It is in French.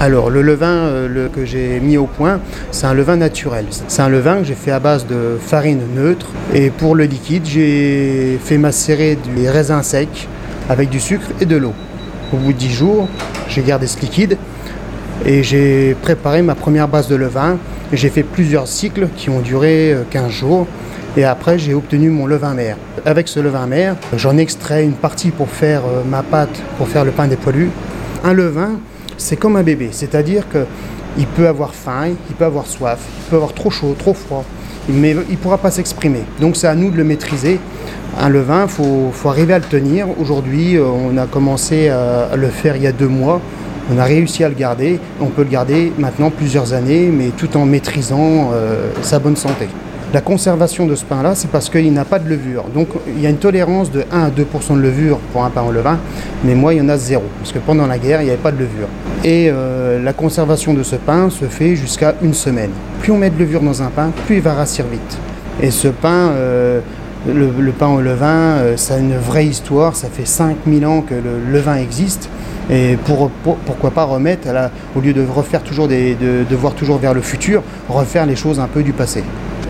Alors, le levain que j'ai mis au point, c'est un levain naturel. C'est un levain que j'ai fait à base de farine neutre. Et pour le liquide, j'ai fait macérer des raisins secs avec du sucre et de l'eau. Au bout de 10 jours, j'ai gardé ce liquide et j'ai préparé ma première base de levain. J'ai fait plusieurs cycles qui ont duré 15 jours. Et après, j'ai obtenu mon levain mère. Avec ce levain mère, j'en extrais une partie pour faire ma pâte, pour faire le pain des poilus. Un levain, c'est comme un bébé, c'est-à-dire qu'il peut avoir faim, il peut avoir soif, il peut avoir trop chaud, trop froid, mais il ne pourra pas s'exprimer. Donc c'est à nous de le maîtriser. Un levain, faut arriver à le tenir. Aujourd'hui, on a commencé à le faire il y a 2 mois. On a réussi à le garder. On peut le garder maintenant plusieurs années, mais tout en maîtrisant sa bonne santé. La conservation de ce pain-là, c'est parce qu'il n'a pas de levure. Donc il y a une tolérance de 1 à 2% de levure pour un pain au levain, mais moi il y en a 0, parce que pendant la guerre, il n'y avait pas de levure. Et la conservation de ce pain se fait jusqu'à 1 semaine. Plus on met de levure dans un pain, plus il va rassir vite. Et ce pain, le pain au levain, ça a une vraie histoire, ça fait 5000 ans que le levain existe. Et pourquoi pas remettre, au lieu de refaire toujours de voir toujours vers le futur, refaire les choses un peu du passé.